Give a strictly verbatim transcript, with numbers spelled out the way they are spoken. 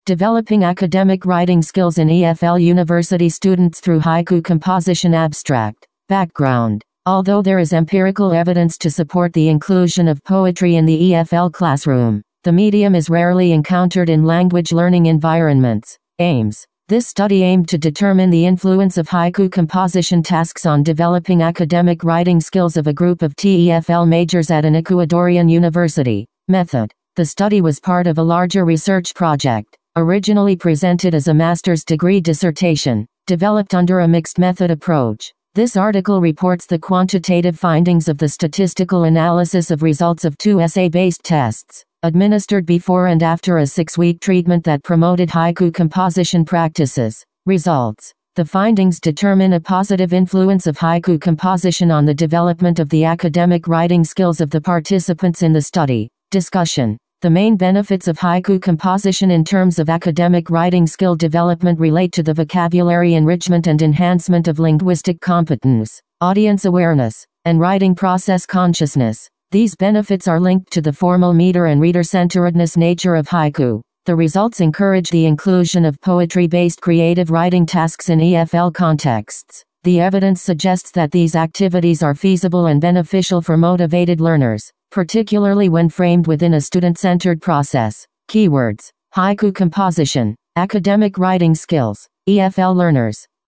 Developing academic writing skills in E F L University students through haiku composition. Abstract. Background. Although there is empirical evidence to support the inclusion of poetry in the E F L classroom, the medium is rarely encountered in language learning environments. Aims. This study aimed to determine the influence of haiku composition tasks on developing academic writing skills of a group of T E F L majors at an Ecuadorian university. Method. The study was part of a larger research project, originally presented as a master's degree dissertation, developed under a mixed method approach. This article reports the quantitative findings of the statistical analysis of results of two essay-based tests, administered before and after a six-week treatment that promoted haiku composition practices. Results. The findings determine a positive influence of haiku composition on the development of the academic writing skills of the participants in the study. Discussion. The main benefits of haiku composition in terms of academic writing skill development relate to the vocabulary enrichment and enhancement of linguistic competence, audience awareness, and writing process consciousness. These benefits are linked to the formal meter and reader-centeredness nature of haiku. The results encourage the inclusion of poetry-based creative writing tasks in E F L contexts. The evidence suggests that these activities are feasible and beneficial for motivated learners, particularly when framed within a student-centered process. Keywords. Haiku composition, academic writing skills, E F L learners.